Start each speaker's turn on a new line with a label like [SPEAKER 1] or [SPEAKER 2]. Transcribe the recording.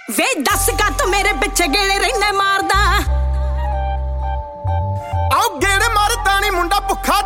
[SPEAKER 1] ਵੇ ਦੱਸ ਕਾ ਤੂੰ ਮੇਰੇ ਪਿੱਛੇ ਗੇੜੇ ਰਹਿਣਾ ਮਾਰਦਾ
[SPEAKER 2] ਆਓ ਗੇੜੇ ਮਾਰਦਾ ਨੀ ਮੁੰਡਾ ਭੁੱਖਾ